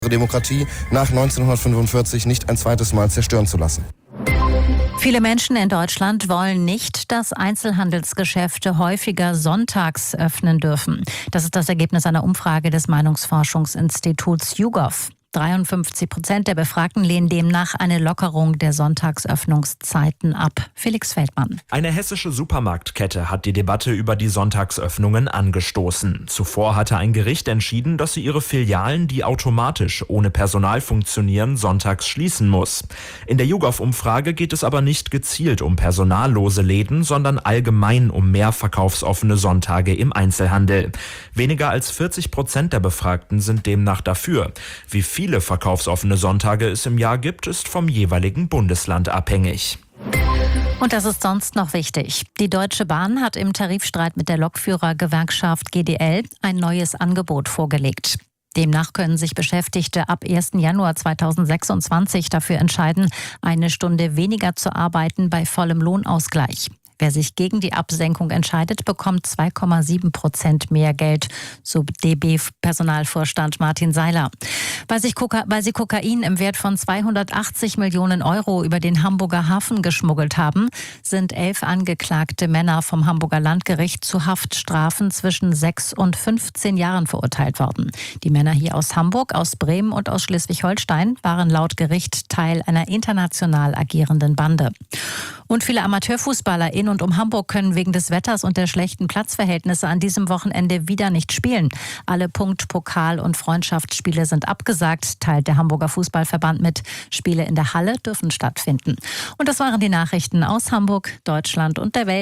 Demokratie nach 1945 nicht ein zweites Mal zerstören zu lassen. Viele Menschen in Deutschland wollen nicht, dass Einzelhandelsgeschäfte häufiger sonntags öffnen dürfen. Das ist das Ergebnis einer Umfrage des Meinungsforschungsinstituts YouGov. 53% der Befragten lehnen demnach eine Lockerung der Sonntagsöffnungszeiten ab. Felix Feldmann. Eine hessische Supermarktkette hat die Debatte über die Sonntagsöffnungen angestoßen. Zuvor hatte ein Gericht entschieden, dass sie ihre Filialen, die automatisch ohne Personal funktionieren, sonntags schließen muss. In der YouGov-Umfrage geht es aber nicht gezielt um personallose Läden, sondern allgemein um mehr verkaufsoffene Sonntage im Einzelhandel. Weniger als 40% der Befragten sind demnach dafür. Wie viele verkaufsoffene Sonntage es im Jahr gibt, ist vom jeweiligen Bundesland abhängig. Und das ist sonst noch wichtig. Die Deutsche Bahn hat im Tarifstreit mit der Lokführergewerkschaft GDL ein neues Angebot vorgelegt. Demnach können sich Beschäftigte ab 1. Januar 2026 dafür entscheiden, eine Stunde weniger zu arbeiten bei vollem Lohnausgleich. Wer sich gegen die Absenkung entscheidet, bekommt 2,7% mehr Geld, so DB-Personalvorstand Martin Seiler. Weil sie Kokain im Wert von 280 Millionen Euro über den Hamburger Hafen geschmuggelt haben, sind 11 angeklagte Männer vom Hamburger Landgericht zu Haftstrafen zwischen 6 und 15 Jahren verurteilt worden. Die Männer hier aus Hamburg, aus Bremen und aus Schleswig-Holstein waren laut Gericht Teil einer international agierenden Bande. Und viele Amateurfußballer in und um Hamburg können wegen des Wetters und der schlechten Platzverhältnisse an diesem Wochenende wieder nicht spielen. Alle Punkt-, Pokal- und Freundschaftsspiele sind abgesagt, teilt der Hamburger Fußballverband mit. Spiele in der Halle dürfen stattfinden. Und das waren die Nachrichten aus Hamburg, Deutschland und der Welt.